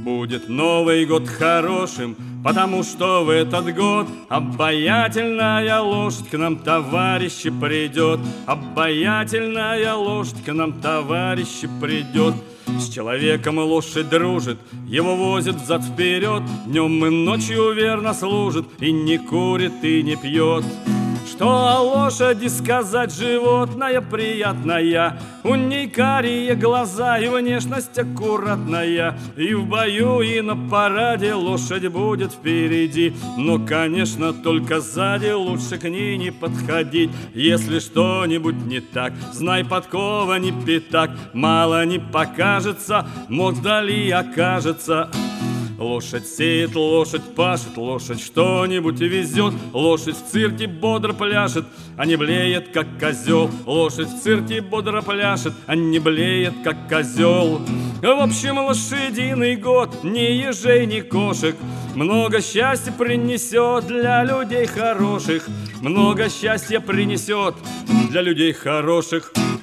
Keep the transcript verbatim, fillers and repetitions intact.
Будет Новый год хорошим, потому что в этот год обаятельная лошадь к нам, товарищи, придет. Обаятельная лошадь к нам, товарищи, придет. С человеком лошадь дружит, его возит взад-вперед, днем и ночью верно служит, и не курит, и не пьет. Что о лошади сказать, животное приятное, у ней карие глаза и внешность аккуратная. И в бою, и на параде лошадь будет впереди, но, конечно, только сзади лучше к ней не подходить. Если что-нибудь не так, знай, подкова не пятак, мало не покажется, мог вдали окажется. Лошадь сеет, лошадь пашет, лошадь что-нибудь везет, лошадь в цирке бодро пляшет, а не блеет, как козел. Лошадь в цирке бодро пляшет, а не блеет, как козел. В общем, лошадиный год ни ежей, ни кошек много счастья принесет для людей хороших, много счастья принесет для людей хороших.